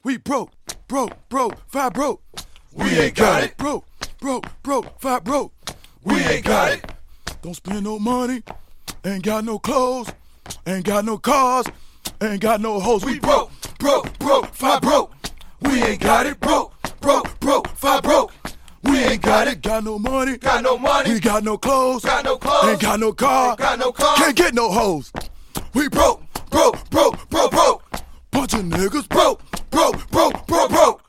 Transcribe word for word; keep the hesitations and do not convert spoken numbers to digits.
We broke, broke, broke, five broke. We ain't got it. Broke, broke, broke, five broke. We ain't got it. Don't spend no money, ain't got no clothes, ain't got no cars, ain't got no hoes. We broke, broke, broke, five broke. We ain't got it. Broke, broke, broke, five broke. We ain't got it. Got no money, Got no money. we got no clothes, Got no clothes. ain't got no car, Got no car. can't get no hoes. We broke, Broke, broke, broke, broke, broke. bunch of niggas Broke, broke, broke, broke, broke.